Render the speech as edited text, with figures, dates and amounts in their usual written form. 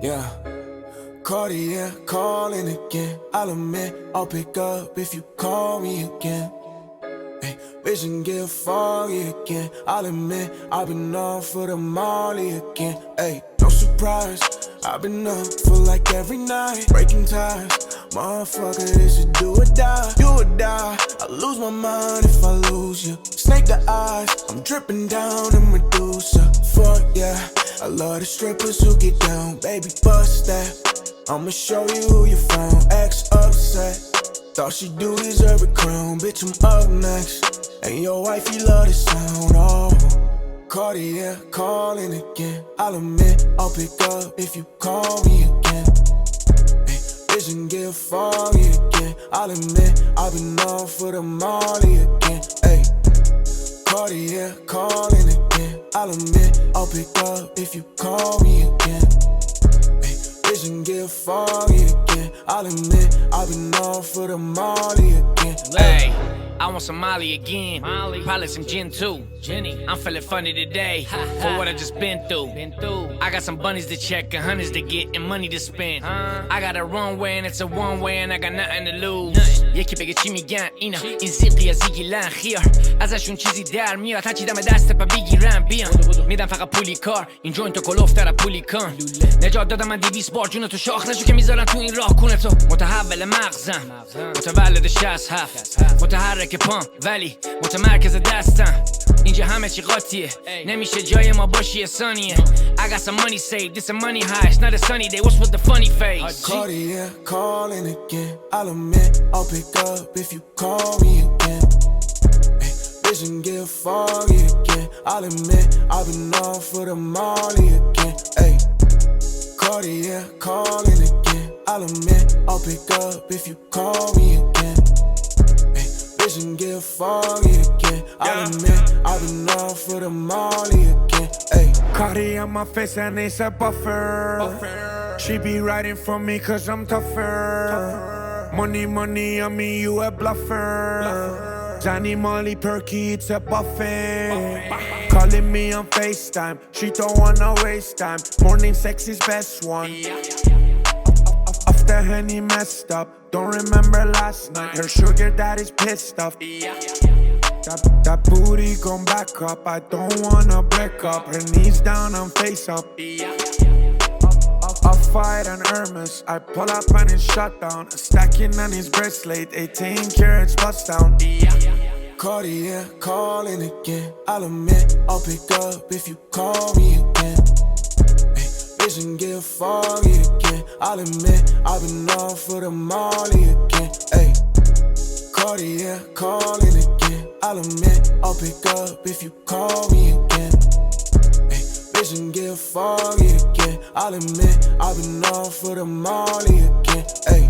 Yeah, Cartier calling again. I'll admit I'll pick up if you call me again. Hey, vision get foggy again. I'll admit I've been off for the molly again. Hey, no surprise, I've been up for like every night, breaking ties. Motherfucker, this is do or die. You or die. I lose my mind if I lose you. Snake the eyes, I'm dripping down in Medusa. Fuck yeah, I love the strippers who get down. Baby, bust that. I'ma show you who you found. Ex upset, thought she do deserve a crown. Bitch, I'm up next, and your wifey love the sound. Oh, Cartier calling again. I'll admit I'll pick up if you call me again. Hey, vision get foggy again. I'll admit I've been off for the molly again. Hey, Cartier calling again. I'll admit I'll pick up if you call me again. Hey, vision get foggy again. I'll admit I've been off for the molly again. Hey, I want some Molly again. Probably some gin too. I'm feeling funny today for what I just been through. I got some bunnies to check and honeys to get and money to spend. I got a runway and it's a one way and I got nothing to lose. یکی بگه چی میگن اینا این زیقی از زیگیلن خیار ازشون چیزی در میاد هرچی دم دست پا بگیرن بیان میدم فقط پولی کار این جوینتو کلوفتر پولی کن نجات دادم من 200 بار جون تو شاخ نشو که میذارن تو این راه کونه تو متحول مغزم متولد 67 متحرک پام ولی متمرکز دستم اینجا همه چی قاطیه نمیشه جای ما باشی یه ثانیه I got some money saved, this a money high, it's not a sunny day, what's with the funny face? Cartier calling again. I'll admit I'll pick up if you call me again. Hey, vision get foggy again. I'll admit I've been off for the molly again. Hey, Cartier calling again. I'll admit I'll pick up if you call me again. Hey, vision get foggy again. I'll admit I've been off for the molly again. Hey, Cardi on my face and it's a buffer. She be riding for me cause I'm tougher. Money, money on me, you a bluffer. Johnny, Molly, Perky, it's a buffet. Calling me on FaceTime, she don't wanna waste time. Morning sex is best one. After Henny messed up, don't remember last night. Her sugar daddy's pissed off. That booty gon' back up, I don't wanna break up. Her knees down, I'm face up. Off-White and Hermes, I pull up and it's shut down. Stacking on his bracelet, 18 carats bust down. Cartier calling again. I'll admit I'll pick up if you call me again. Hey, vision get foggy again. I'll admit I've been off for the molly again. Hey, Cartier calling again. I'll admit I'll pick up if you call me again. Hey, vision get foggy again. I'll admit I've been off for the molly again. Hey.